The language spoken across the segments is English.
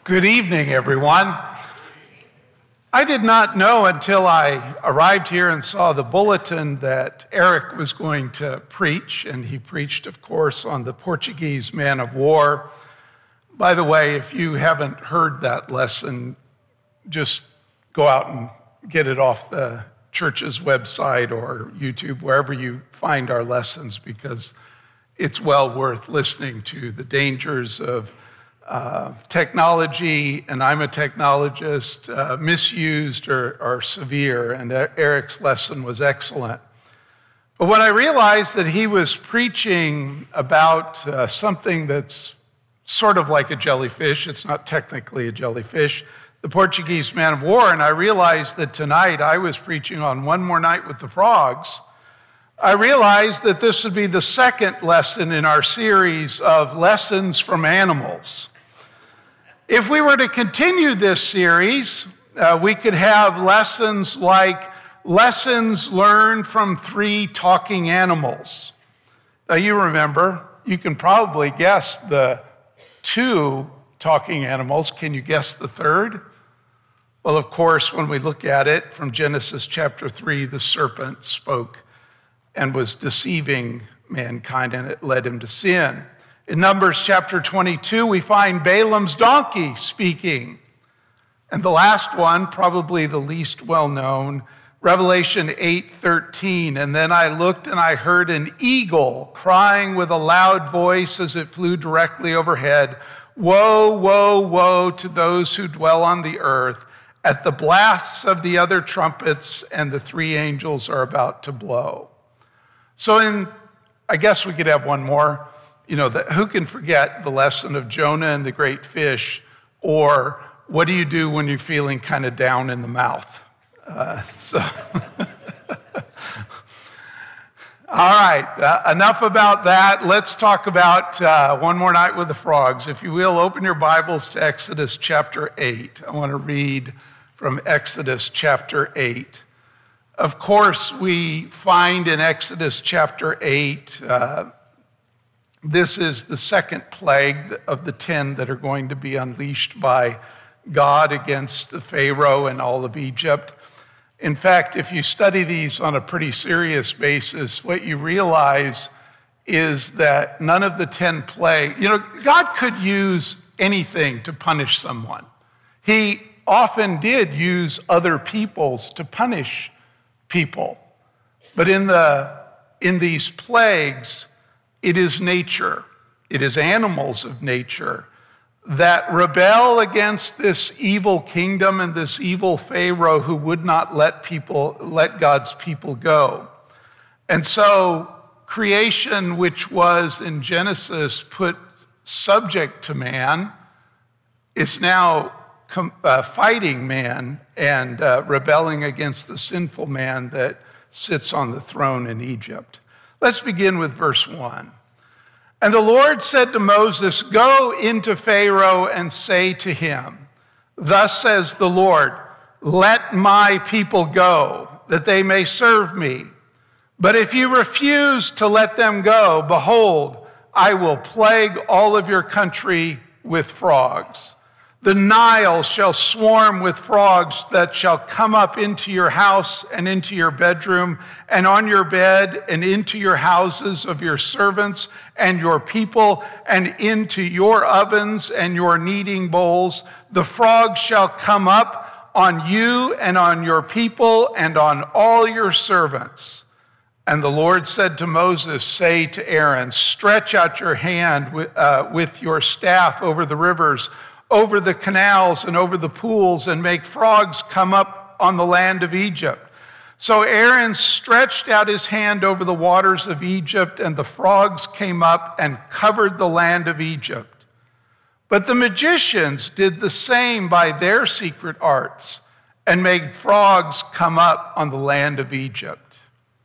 Good evening, everyone. I did not know until I arrived here and saw the bulletin that Eric was going to preach, and he preached, of course, on the Portuguese man of war. By the way, if you haven't heard that lesson, just go out and get it off the church's website or YouTube, wherever you find our lessons, because it's well worth listening to. The dangers of technology, and I'm a technologist, misused or severe, and Eric's lesson was excellent. But when I realized that he was preaching about something that's sort of like a jellyfish, it's not technically a jellyfish, the Portuguese man of war, and I realized that tonight I was preaching on One More Night with the Frogs, I realized that this would be the second lesson in our series of lessons from animals. If we were to continue this series, we could have lessons like lessons learned from 3 talking animals. Now you remember, you can probably guess the 2 talking animals. Can you guess the third? Well, of course, when we look at it from Genesis chapter 3, the serpent spoke and was deceiving mankind, and it led him to sin. In Numbers chapter 22, we find Balaam's donkey speaking. And the last one, probably the least well-known, Revelation 8:13. And then I looked and I heard an eagle crying with a loud voice as it flew directly overhead, "Woe, woe, woe to those who dwell on the earth at the blasts of the other trumpets, and the 3 angels are about to blow." So I guess we could have one more. Who can forget the lesson of Jonah and the great fish, or what do you do when you're feeling kind of down in the mouth? All right, enough about that. Let's talk about One More Night with the Frogs. If you will, open your Bibles to Exodus chapter 8. I want to read from Exodus chapter 8. Of course, we find in Exodus chapter 8, this is the second plague of the 10 that are going to be unleashed by God against the Pharaoh and all of Egypt. In fact, if you study these on a pretty serious basis, what you realize is that none of the 10 plagues, God could use anything to punish someone. He often did use other peoples to punish people. But in these plagues, it is nature, it is animals of nature that rebel against this evil kingdom and this evil Pharaoh who would not let God's people go. And so creation, which was in Genesis put subject to man, is now fighting man and rebelling against the sinful man that sits on the throne in Egypt. Let's begin with verse 1. And the Lord said to Moses, "Go into Pharaoh and say to him, 'Thus says the Lord, let my people go, that they may serve me. But if you refuse to let them go, behold, I will plague all of your country with frogs. The Nile shall swarm with frogs that shall come up into your house and into your bedroom and on your bed and into your houses of your servants and your people and into your ovens and your kneading bowls. The frogs shall come up on you and on your people and on all your servants.' And the Lord said to Moses, 'Say to Aaron, stretch out your hand with your staff over the rivers, over the canals and over the pools, and make frogs come up on the land of Egypt.' So Aaron stretched out his hand over the waters of Egypt, and the frogs came up and covered the land of Egypt. But the magicians did the same by their secret arts, and made frogs come up on the land of Egypt."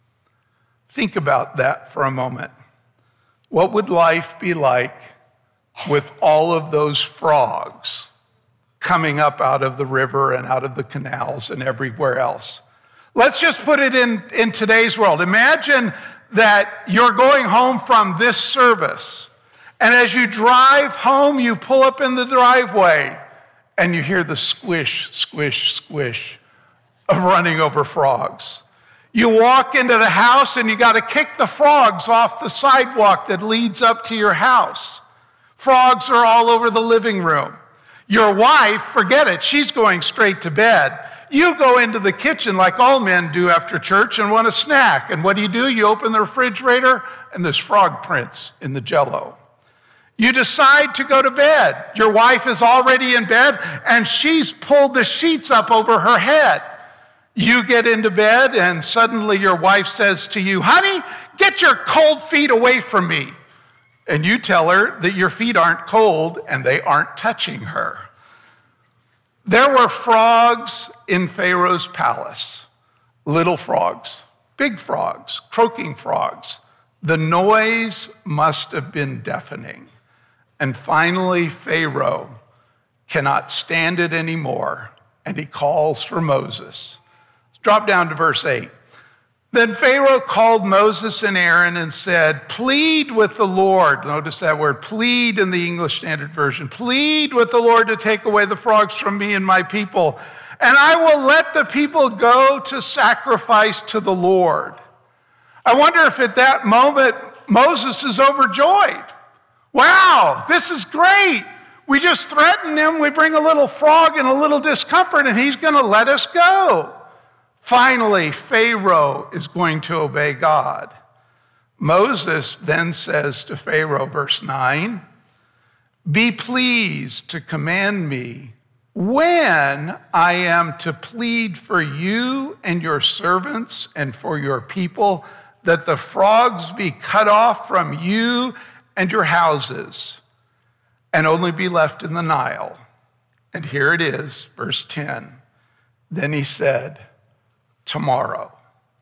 Think about that for a moment. What would life be like with all of those frogs coming up out of the river and out of the canals and everywhere else? Let's just put it in today's world. Imagine that you're going home from this service, and as you drive home, you pull up in the driveway, and you hear the squish, squish, squish of running over frogs. You walk into the house and you got to kick the frogs off the sidewalk that leads up to your house. Frogs are all over the living room. Your wife, forget it, she's going straight to bed. You go into the kitchen like all men do after church and want a snack. And what do? You open the refrigerator and there's frog prints in the Jell-O. You decide to go to bed. Your wife is already in bed and she's pulled the sheets up over her head. You get into bed and suddenly your wife says to you, "Honey, get your cold feet away from me." And you tell her that your feet aren't cold and they aren't touching her. There were frogs in Pharaoh's palace. Little frogs, big frogs, croaking frogs. The noise must have been deafening. And finally, Pharaoh cannot stand it anymore, and he calls for Moses. Let's drop down to verse 8. Then Pharaoh called Moses and Aaron and said, "Plead with the Lord." Notice that word, plead in the English Standard Version. "Plead with the Lord to take away the frogs from me and my people, and I will let the people go to sacrifice to the Lord." I wonder if at that moment Moses is overjoyed. Wow, this is great. We just threaten him, we bring a little frog and a little discomfort, and he's going to let us go. Finally, Pharaoh is going to obey God. Moses then says to Pharaoh, verse 9, "Be pleased to command me when I am to plead for you and your servants and for your people, that the frogs be cut off from you and your houses, and only be left in the Nile." And here it is, verse 10. Then he said, "Tomorrow."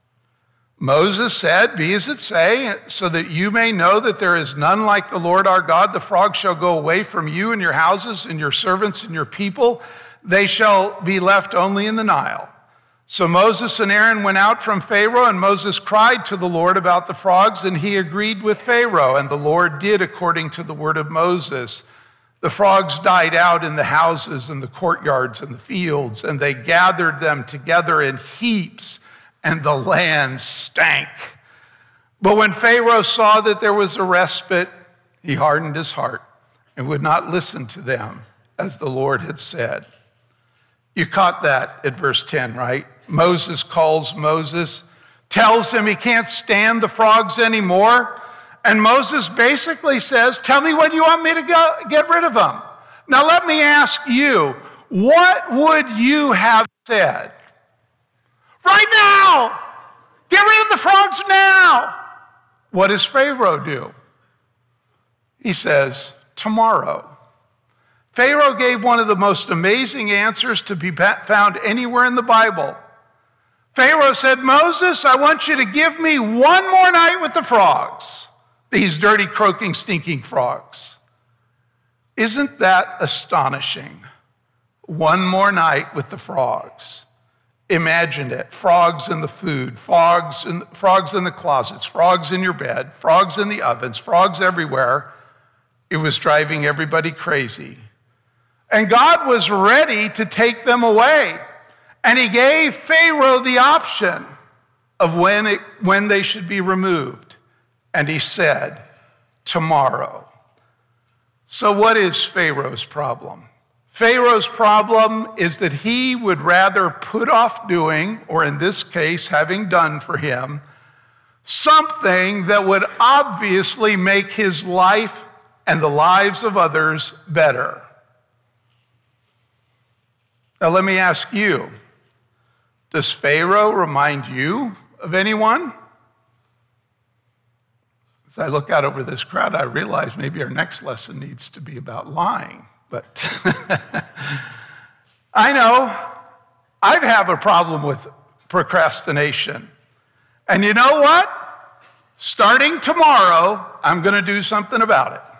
Moses said, "Be as it say, so that you may know that there is none like the Lord our God. The frogs shall go away from you and your houses and your servants and your people. They shall be left only in the Nile." So Moses and Aaron went out from Pharaoh, and Moses cried to the Lord about the frogs, and he agreed with Pharaoh, and the Lord did according to the word of Moses. The frogs died out in the houses and the courtyards and the fields, and they gathered them together in heaps, and the land stank. But when Pharaoh saw that there was a respite, he hardened his heart and would not listen to them, as the Lord had said. You caught that at verse 10, right? Moses calls Moses, tells him he can't stand the frogs anymore. And Moses basically says, "Tell me when you want me to get rid of them." Now let me ask you, what would you have said? Right now! Get rid of the frogs now! What does Pharaoh do? He says, "Tomorrow." Pharaoh gave one of the most amazing answers to be found anywhere in the Bible. Pharaoh said, "Moses, I want you to give me one more night with the frogs. These dirty, croaking, stinking frogs." Isn't that astonishing? One more night with the frogs. Imagine it. Frogs in the food, frogs in the closets, frogs in your bed, frogs in the ovens, frogs everywhere. It was driving everybody crazy. And God was ready to take them away. And he gave Pharaoh the option of when they should be removed. And he said, "Tomorrow." So what is Pharaoh's problem? Pharaoh's problem is that he would rather put off doing, or in this case, having done for him, something that would obviously make his life and the lives of others better. Now let me ask you, does Pharaoh remind you of anyone? As I look out over this crowd, I realize maybe our next lesson needs to be about lying. But I know I have a problem with procrastination. And you know what? Starting tomorrow, I'm going to do something about it.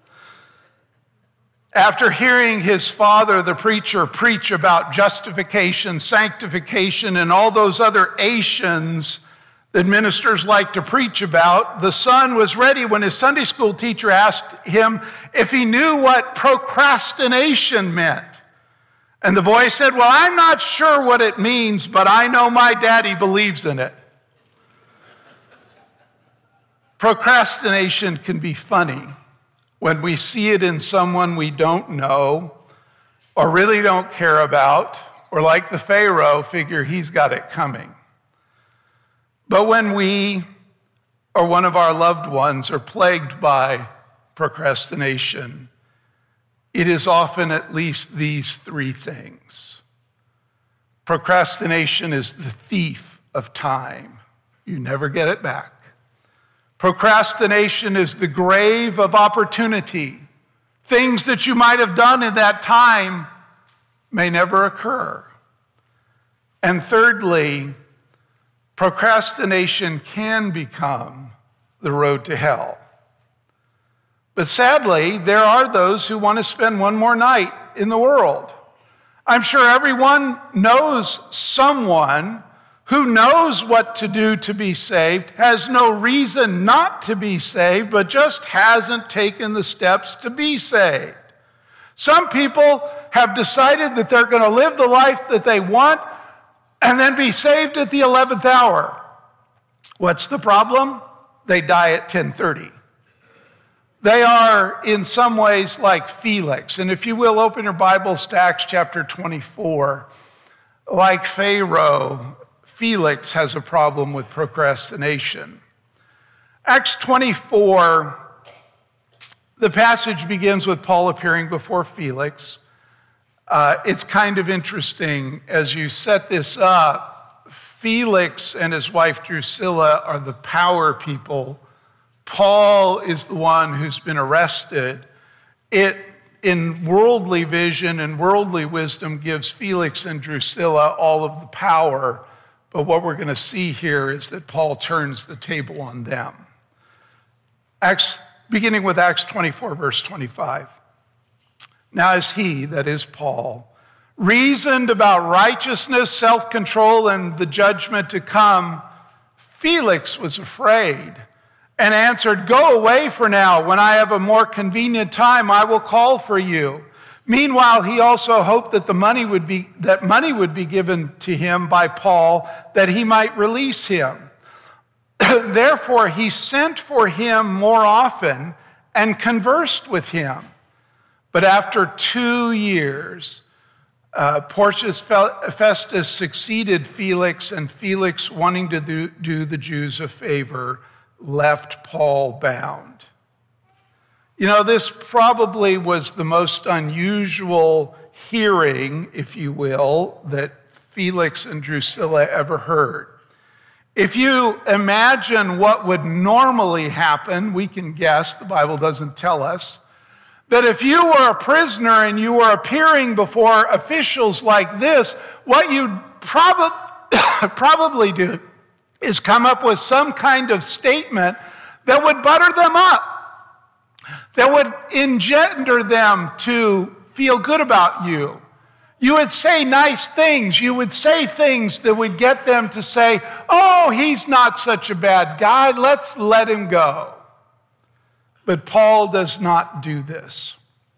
After hearing his father, the preacher, preach about justification, sanctification, and all those other Asians that ministers like to preach about, the son was ready when his Sunday school teacher asked him if he knew what procrastination meant. And the boy said, well, I'm not sure what it means, but I know my daddy believes in it. Procrastination can be funny when we see it in someone we don't know or really don't care about, or like the Pharaoh, figure he's got it coming. But when we or one of our loved ones are plagued by procrastination, it is often at least these three things. Procrastination is the thief of time. You never get it back. Procrastination is the grave of opportunity. Things that you might have done in that time may never occur. And thirdly, procrastination can become the road to hell. But sadly, there are those who want to spend one more night in the world. I'm sure everyone knows someone who knows what to do to be saved, has no reason not to be saved, but just hasn't taken the steps to be saved. Some people have decided that they're going to live the life that they want and then be saved at the 11th hour. What's the problem? They die at 10:30. They are in some ways like Felix. And if you will, open your Bibles to Acts chapter 24. Like Pharaoh, Felix has a problem with procrastination. Acts 24, the passage begins with Paul appearing before Felix. It's kind of interesting as you set this up. Felix and his wife Drusilla are the power people. Paul is the one who's been arrested. It, in worldly vision and worldly wisdom, gives Felix and Drusilla all of the power. But what we're going to see here is that Paul turns the table on them. Beginning with Acts 24, verse 25. Now as he, that is Paul, reasoned about righteousness, self-control, and the judgment to come, Felix was afraid and answered, "Go away for now. When I have a more convenient time, I will call for you." Meanwhile, he also hoped that money would be given to him by Paul, that he might release him. Therefore, he sent for him more often and conversed with him. But after 2 years, Porcius Festus succeeded Felix, and Felix, wanting to do the Jews a favor, left Paul bound. You know, this probably was the most unusual hearing, if you will, that Felix and Drusilla ever heard. If you imagine what would normally happen, we can guess, the Bible doesn't tell us, that if you were a prisoner and you were appearing before officials like this, what you'd probably do is come up with some kind of statement that would butter them up, that would engender them to feel good about you. You would say nice things. You would say things that would get them to say, "Oh, he's not such a bad guy. Let's let him go." But Paul does not do this.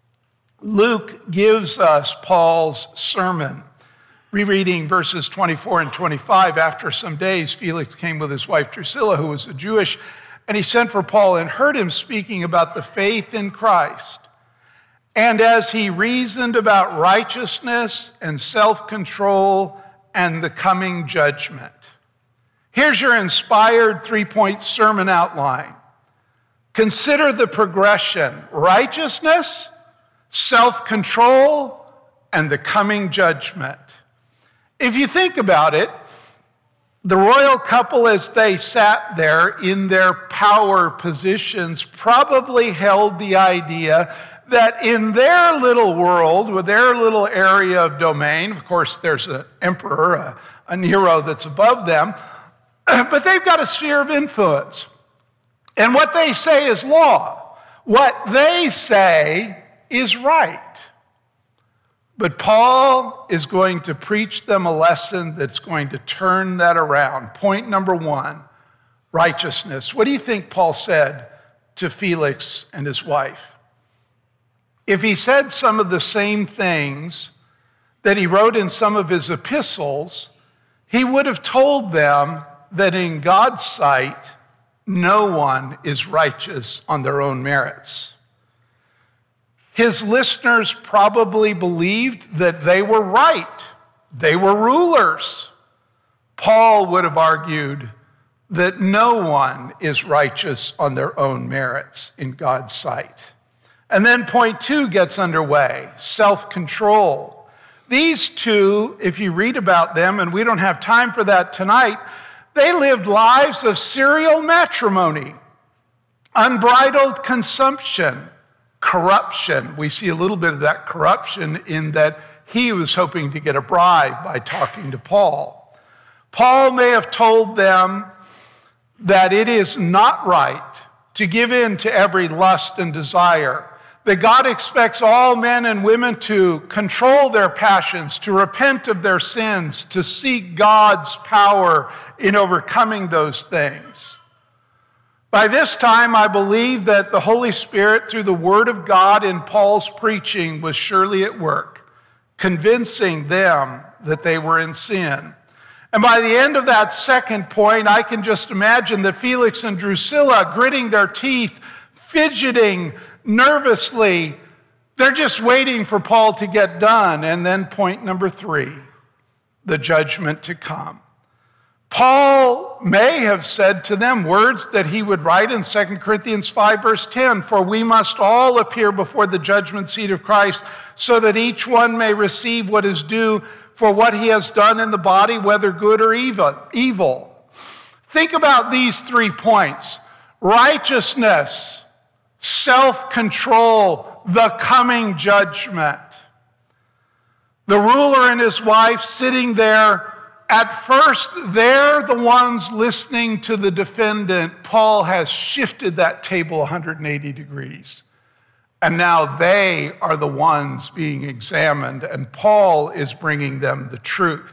Luke gives us Paul's sermon. Rereading verses 24 and 25, after some days, Felix came with his wife Drusilla, who was a Jewish, and he sent for Paul and heard him speaking about the faith in Christ. And as he reasoned about righteousness and self-control and the coming judgment. Here's your inspired 3-point sermon outline. Consider the progression: righteousness, self-control, and the coming judgment. If you think about it, the royal couple, as they sat there in their power positions, probably held the idea that in their little world, with their little area of domain, of course there's an emperor, a Nero that's above them, but they've got a sphere of influence. And what they say is law. What they say is right. But Paul is going to preach them a lesson that's going to turn that around. Point number 1, righteousness. What do you think Paul said to Felix and his wife? If he said some of the same things that he wrote in some of his epistles, he would have told them that in God's sight, no one is righteous on their own merits. His listeners probably believed that they were right. They were rulers. Paul would have argued that no one is righteous on their own merits in God's sight. And then point 2 gets underway, self-control. These two, if you read about them, and we don't have time for that tonight, they lived lives of serial matrimony, unbridled consumption, corruption. We see a little bit of that corruption in that he was hoping to get a bribe by talking to Paul. Paul may have told them that it is not right to give in to every lust and desire, that God expects all men and women to control their passions, to repent of their sins, to seek God's power in overcoming those things. By this time, I believe that the Holy Spirit, through the Word of God in Paul's preaching, was surely at work, convincing them that they were in sin. And by the end of that second point, I can just imagine that Felix and Drusilla, gritting their teeth, fidgeting nervously, they're just waiting for Paul to get done. And then point number 3, the judgment to come. Paul may have said to them words that he would write in 2 Corinthians 5, verse 10, "For we must all appear before the judgment seat of Christ, so that each one may receive what is due for what he has done in the body, whether good or evil." Think about these 3 points: righteousness, self-control, the coming judgment. The ruler and his wife sitting there. At first, they're the ones listening to the defendant. Paul has shifted that table 180 degrees. And now they are the ones being examined, and Paul is bringing them the truth.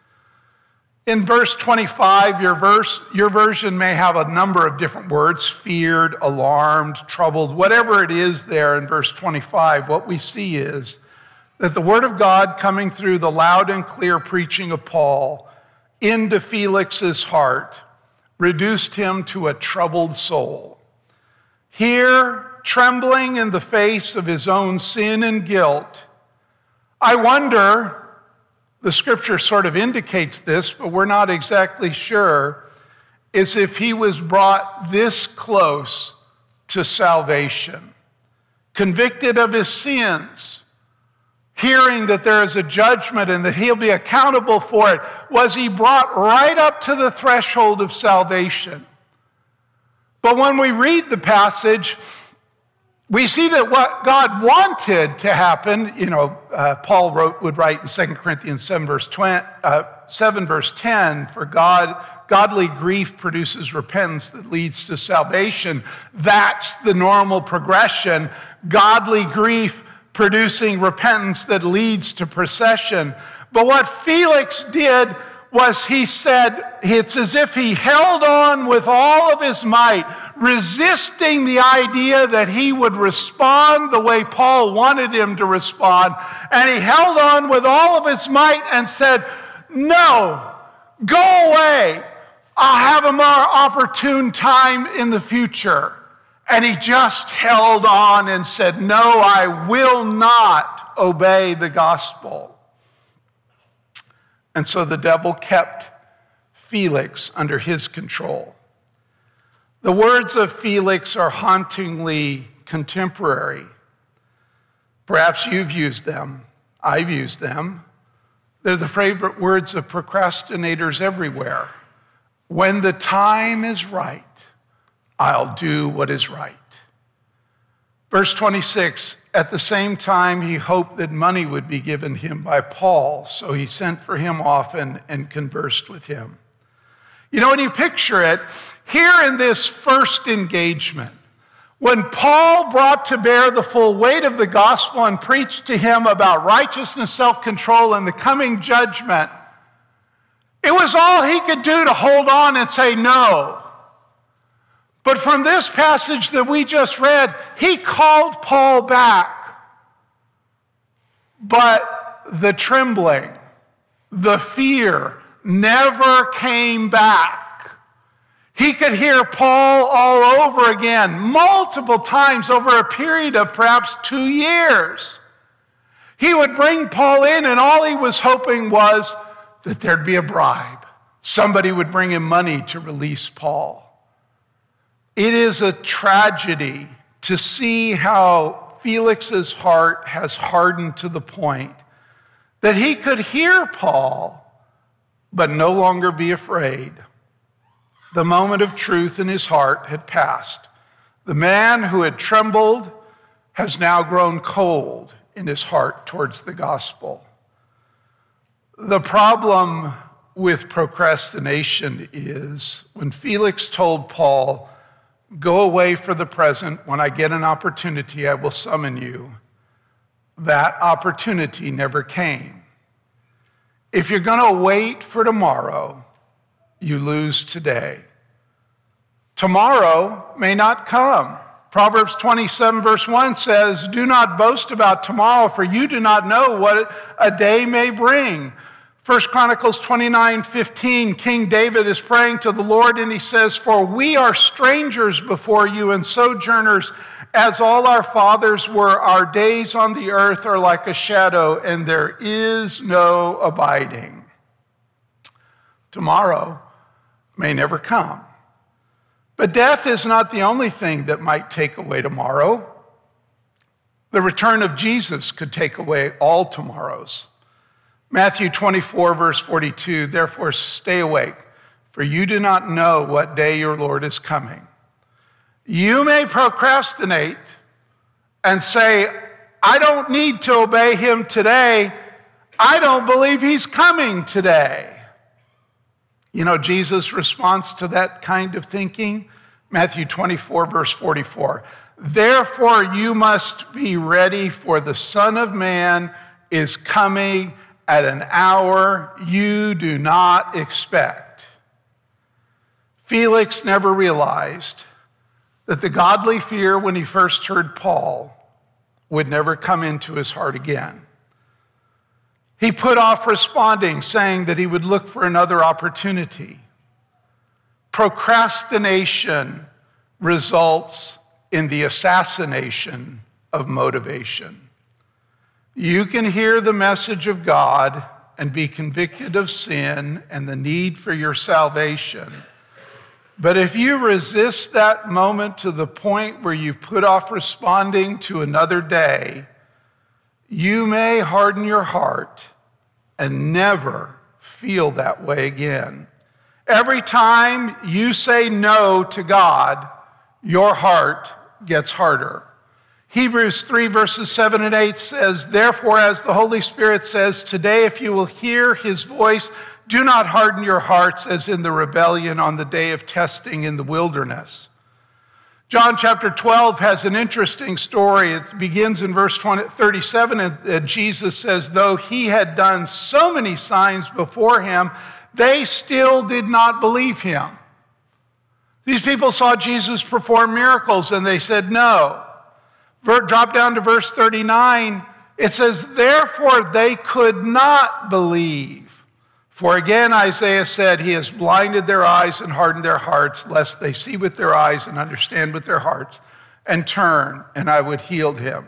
In verse 25, your version may have a number of different words: feared, alarmed, troubled, whatever it is there in verse 25. What we see is that the Word of God coming through the loud and clear preaching of Paul into Felix's heart reduced him to a troubled soul. Here, trembling in the face of his own sin and guilt, I wonder, the scripture sort of indicates this, but we're not exactly sure, is if he was brought this close to salvation, convicted of his sins, hearing that there is a judgment and that he'll be accountable for it. Was he brought right up to the threshold of salvation? But when we read the passage, we see that what God wanted to happen, Paul would write in 2 Corinthians 7, verse 10, for godly grief produces repentance that leads to salvation. That's the normal progression. Godly grief producing repentance that leads to procession. But what Felix did was he said, it's as if he held on with all of his might, resisting the idea that he would respond the way Paul wanted him to respond. And he held on with all of his might and said, "No, go away. I'll have a more opportune time in the future." And he just held on and said, "No, I will not obey the gospel." And so the devil kept Felix under his control. The words of Felix are hauntingly contemporary. Perhaps you've used them. I've used them. They're the favorite words of procrastinators everywhere. When the time is right, I'll do what is right. Verse 26, at the same time, he hoped that money would be given him by Paul, so he sent for him often and conversed with him. When you picture it, here in this first engagement, when Paul brought to bear the full weight of the gospel and preached to him about righteousness, self-control, and the coming judgment, it was all he could do to hold on and say no. But from this passage that we just read, he called Paul back. But the trembling, the fear never came back. He could hear Paul all over again, multiple times over a period of perhaps 2 years. He would bring Paul in, and all he was hoping was that there'd be a bribe. Somebody would bring him money to release Paul. It is a tragedy to see how Felix's heart has hardened to the point that he could hear Paul, but no longer be afraid. The moment of truth in his heart had passed. The man who had trembled has now grown cold in his heart towards the gospel. The problem with procrastination is when Felix told Paul, "Go away for the present. When I get an opportunity, I will summon you," that opportunity never came. If you're going to wait for tomorrow, you lose today. Tomorrow may not come. Proverbs 27 verse 1 says, "Do not boast about tomorrow, for you do not know what a day may bring." 1 Chronicles 29:15, King David is praying to the Lord, and he says, "For we are strangers before you and sojourners, as all our fathers were. Our days on the earth are like a shadow, and there is no abiding." Tomorrow may never come. But death is not the only thing that might take away tomorrow. The return of Jesus could take away all tomorrows. Matthew 24, verse 42, "Therefore stay awake, for you do not know what day your Lord is coming." You may procrastinate and say, "I don't need to obey him today. I don't believe he's coming today." You know Jesus' response to that kind of thinking? Matthew 24, verse 44. "Therefore you must be ready, for the Son of Man is coming at an hour you do not expect." Felix never realized that the godly fear when he first heard Paul would never come into his heart again. He put off responding, saying that he would look for another opportunity. Procrastination results in the assassination of motivation. You can hear the message of God and be convicted of sin and the need for your salvation. But if you resist that moment to the point where you put off responding to another day, you may harden your heart and never feel that way again. Every time you say no to God, your heart gets harder. Hebrews 3 verses 7 and 8 says, "Therefore, as the Holy Spirit says, today if you will hear his voice, do not harden your hearts as in the rebellion on the day of testing in the wilderness." John chapter 12 has an interesting story. It begins in verse 37, and Jesus says, "Though he had done so many signs before him, they still did not believe him." These people saw Jesus perform miracles, and they said no. Drop down to verse 39. It says, "Therefore they could not believe. For again, Isaiah said, he has blinded their eyes and hardened their hearts, lest they see with their eyes and understand with their hearts, and turn, and I would heal him."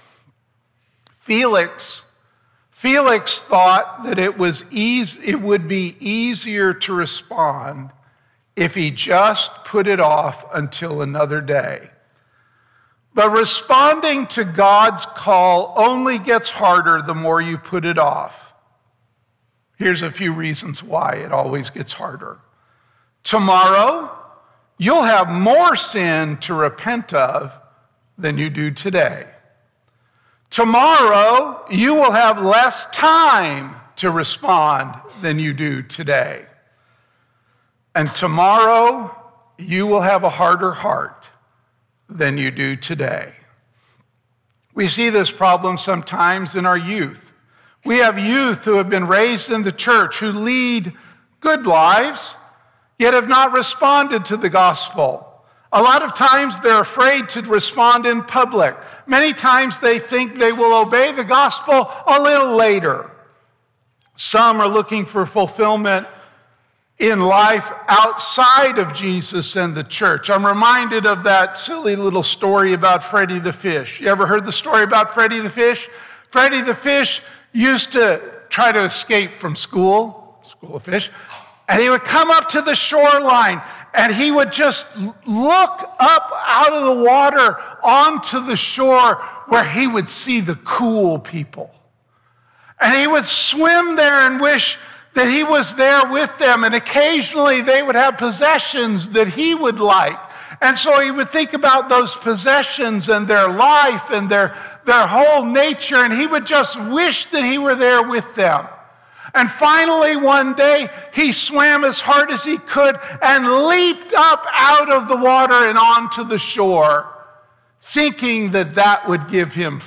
Felix thought that it would be easier to respond if he just put it off until another day. But responding to God's call only gets harder the more you put it off. Here's a few reasons why it always gets harder. Tomorrow, you'll have more sin to repent of than you do today. Tomorrow, you will have less time to respond than you do today. And tomorrow, you will have a harder heart than you do today. We see this problem sometimes in our youth. We have youth who have been raised in the church, who lead good lives, yet have not responded to the gospel. A lot of times they're afraid to respond in public. Many times they think they will obey the gospel a little later. Some are looking for fulfillment in life outside of Jesus and the church. I'm reminded of that silly little story about Freddie the Fish. You ever heard the story about Freddie the Fish? Freddie the Fish used to try to escape from school of fish, and he would come up to the shoreline, and he would just look up out of the water onto the shore where he would see the cool people. And he would swim there and wish that he was there with them, and occasionally they would have possessions that he would like. And so he would think about those possessions and their life and their whole nature, and he would just wish that he were there with them. And finally, one day, he swam as hard as he could and leaped up out of the water and onto the shore, thinking that that would give him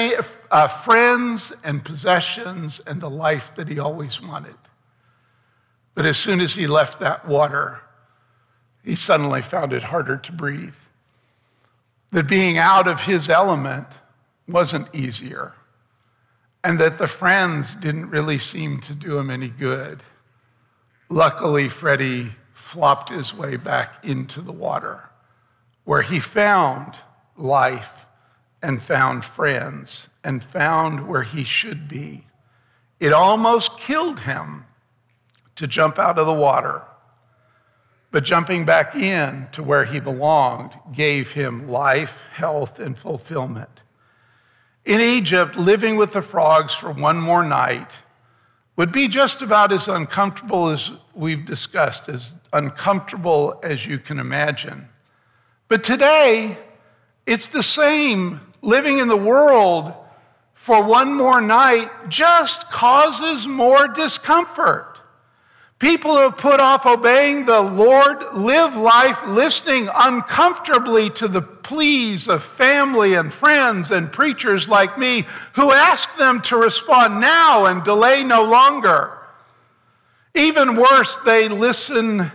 friends and possessions and the life that he always wanted. But as soon as he left that water, he suddenly found it harder to breathe. That being out of his element wasn't easier, and that the friends didn't really seem to do him any good. Luckily, Freddie flopped his way back into the water, where he found life and found friends and found where he should be. It almost killed him to jump out of the water, but jumping back in to where he belonged gave him life, health, and fulfillment. In Egypt, living with the frogs for one more night would be just about as uncomfortable as we've discussed, as uncomfortable as you can imagine. But today, it's the same. Living in the world for one more night just causes more discomfort. People who have put off obeying the Lord live life listening uncomfortably to the pleas of family and friends and preachers like me who ask them to respond now and delay no longer. Even worse than listening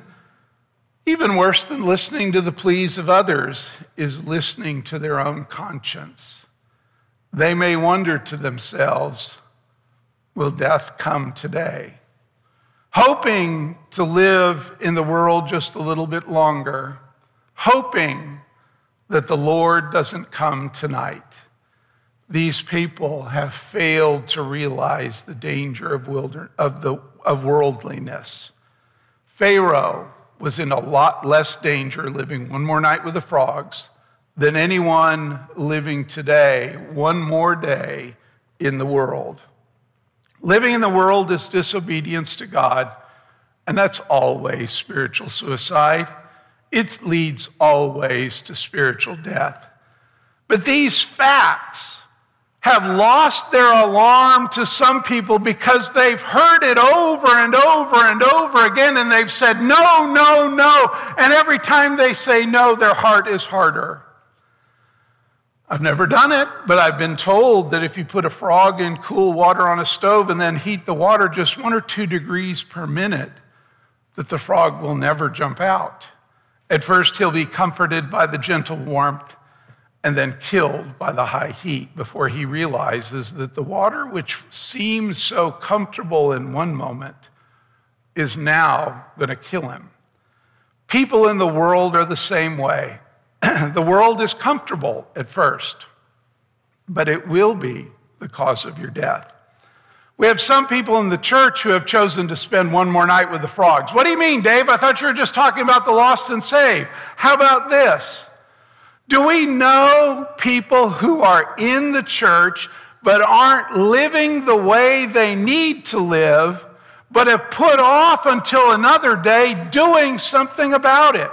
to the pleas of others is listening to their own conscience. They may wonder to themselves, will death come today? Hoping to live in the world just a little bit longer, hoping that the Lord doesn't come tonight. These people have failed to realize the danger of worldliness. Pharaoh was in a lot less danger living one more night with the frogs than anyone living today, one more day in the world. Living in the world is disobedience to God, and that's always spiritual suicide. It leads always to spiritual death. But these facts have lost their alarm to some people because they've heard it over and over and over again, and they've said, no, no, no. And every time they say no, their heart is harder. I've never done it, but I've been told that if you put a frog in cool water on a stove and then heat the water just 1 or 2 degrees per minute, that the frog will never jump out. At first, he'll be comforted by the gentle warmth and then killed by the high heat before he realizes that the water, which seems so comfortable in one moment, is now going to kill him. People in the world are the same way. The world is comfortable at first, but it will be the cause of your death. We have some people in the church who have chosen to spend one more night with the frogs. What do you mean, Dave? I thought you were just talking about the lost and saved. How about this? Do we know people who are in the church but aren't living the way they need to live, but have put off until another day doing something about it?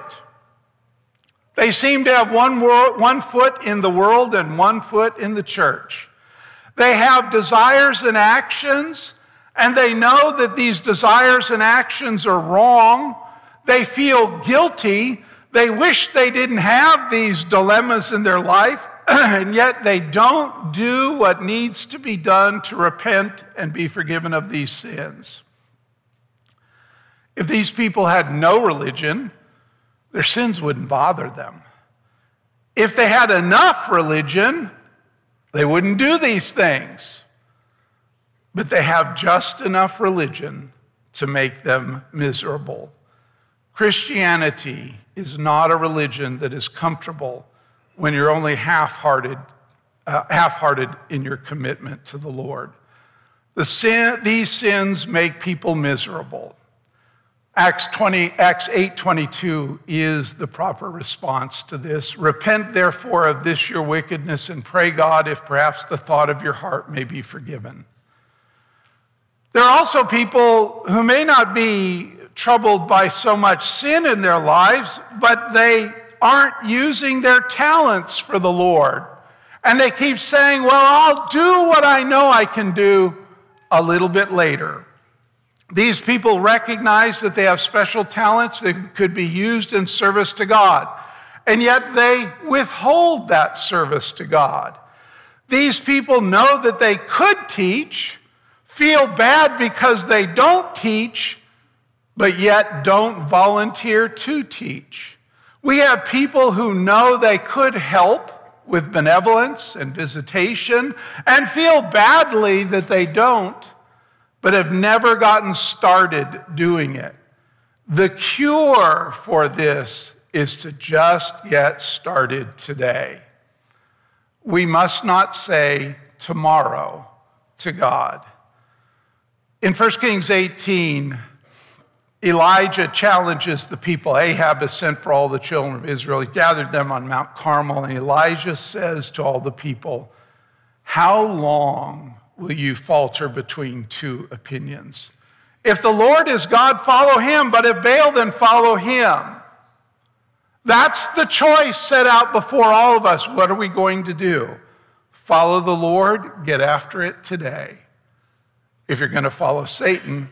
They seem to have one foot in the world and 1 foot in the church. They have desires and actions, and they know that these desires and actions are wrong. They feel guilty. They wish they didn't have these dilemmas in their life, and yet they don't do what needs to be done to repent and be forgiven of these sins. If these people had no religion, their sins wouldn't bother them. If they had enough religion, they wouldn't do these things. But they have just enough religion to make them miserable. Christianity is not a religion that is comfortable when you're only half-hearted in your commitment to the Lord. These sins make people miserable. Acts 8:22 is the proper response to this. Repent, therefore, of this your wickedness, and pray God if perhaps the thought of your heart may be forgiven. There are also people who may not be troubled by so much sin in their lives, but they aren't using their talents for the Lord. And they keep saying, well, I'll do what I know I can do a little bit later. These people recognize that they have special talents that could be used in service to God, and yet they withhold that service to God. These people know that they could teach, feel bad because they don't teach, but yet don't volunteer to teach. We have people who know they could help with benevolence and visitation and feel badly that they don't, but have never gotten started doing it. The cure for this is to just get started today. We must not say tomorrow to God. In 1 Kings 18, Elijah challenges the people. Ahab has sent for all the children of Israel. He gathered them on Mount Carmel, and Elijah says to all the people, how long will you falter between two opinions? If the Lord is God, follow him, but if Baal, then follow him. That's the choice set out before all of us. What are we going to do? Follow the Lord, get after it today. If you're going to follow Satan,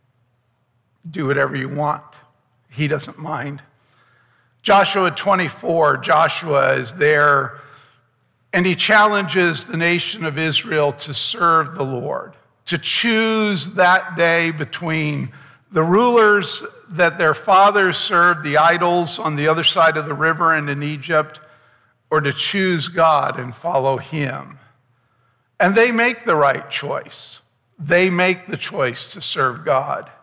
do whatever you want. He doesn't mind. Joshua 24, Joshua is there, and he challenges the nation of Israel to serve the Lord, to choose that day between the rulers that their fathers served, the idols on the other side of the river and in Egypt, or to choose God and follow him. And they make the right choice. They make the choice to serve God.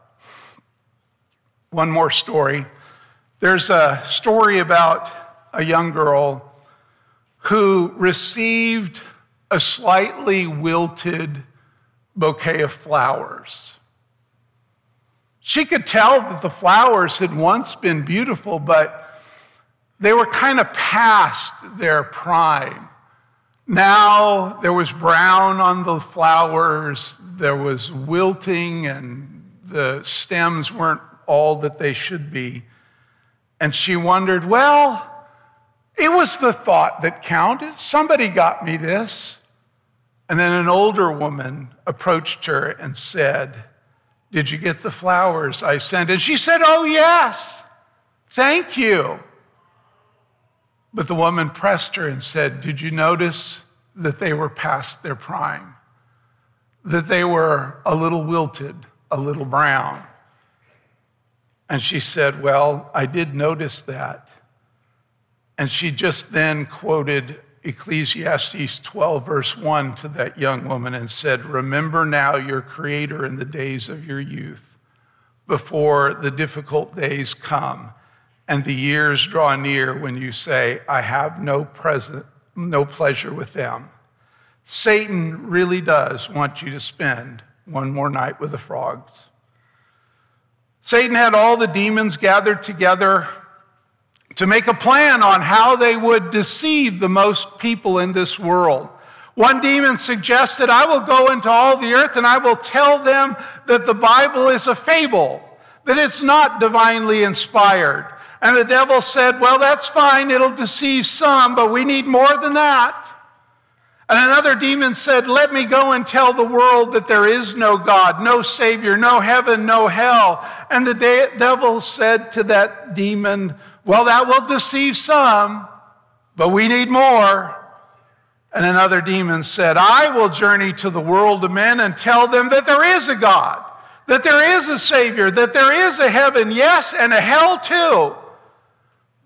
One more story. There's a story about a young girl who received a slightly wilted bouquet of flowers. She could tell that the flowers had once been beautiful, but they were kind of past their prime. Now there was brown on the flowers, there was wilting, and the stems weren't all that they should be. And she wondered, well, it was the thought that counted. Somebody got me this. And then an older woman approached her and said, did you get the flowers I sent? And she said, oh, yes, thank you. But the woman pressed her and said, did you notice that they were past their prime? That they were a little wilted, a little brown? And she said, well, I did notice that. And she just then quoted Ecclesiastes 12, verse 1 to that young woman and said, remember now your Creator in the days of your youth, before the difficult days come and the years draw near when you say, I have no pleasure with them. Satan really does want you to spend one more night with the frogs. Satan had all the demons gathered together to make a plan on how they would deceive the most people in this world. One demon suggested, I will go into all the earth and I will tell them that the Bible is a fable, that it's not divinely inspired. And the devil said, well, that's fine, it'll deceive some, but we need more than that. And another demon said, let me go and tell the world that there is no God, no Savior, no heaven, no hell. And the devil said to that demon, well, that will deceive some, but we need more. And another demon said, I will journey to the world of men and tell them that there is a God, that there is a Savior, that there is a heaven, yes, and a hell too.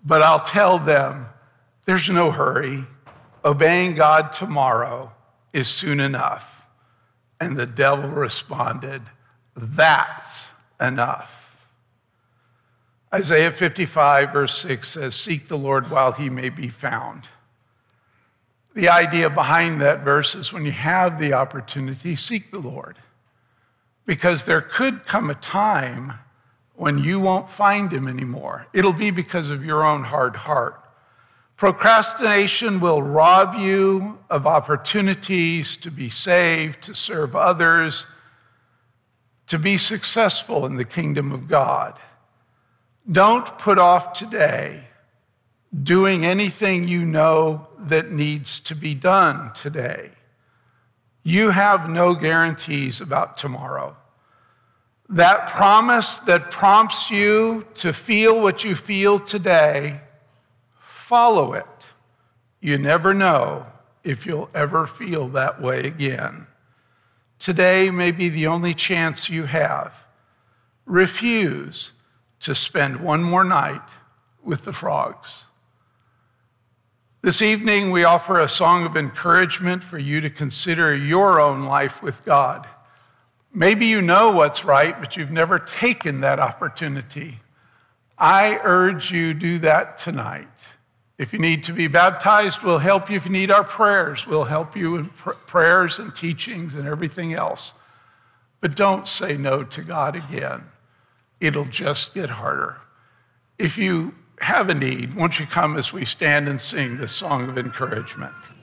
But I'll tell them, there's no hurry. Obeying God tomorrow is soon enough. And the devil responded, that's enough. Isaiah 55, verse 6 says, seek the Lord while he may be found. The idea behind that verse is when you have the opportunity, seek the Lord. Because there could come a time when you won't find him anymore. It'll be because of your own hard heart. Procrastination will rob you of opportunities to be saved, to serve others, to be successful in the kingdom of God. Don't put off today doing anything you know that needs to be done today. You have no guarantees about tomorrow. That promise that prompts you to feel what you feel today, follow it. You never know if you'll ever feel that way again. Today may be the only chance you have. Refuse to spend one more night with the frogs. This evening, we offer a song of encouragement for you to consider your own life with God. Maybe you know what's right, but you've never taken that opportunity. I urge you do that tonight. If you need to be baptized, we'll help you. If you need our prayers, we'll help you in prayers and teachings and everything else. But don't say no to God again. It'll just get harder. If you have a need, won't you come as we stand and sing this song of encouragement?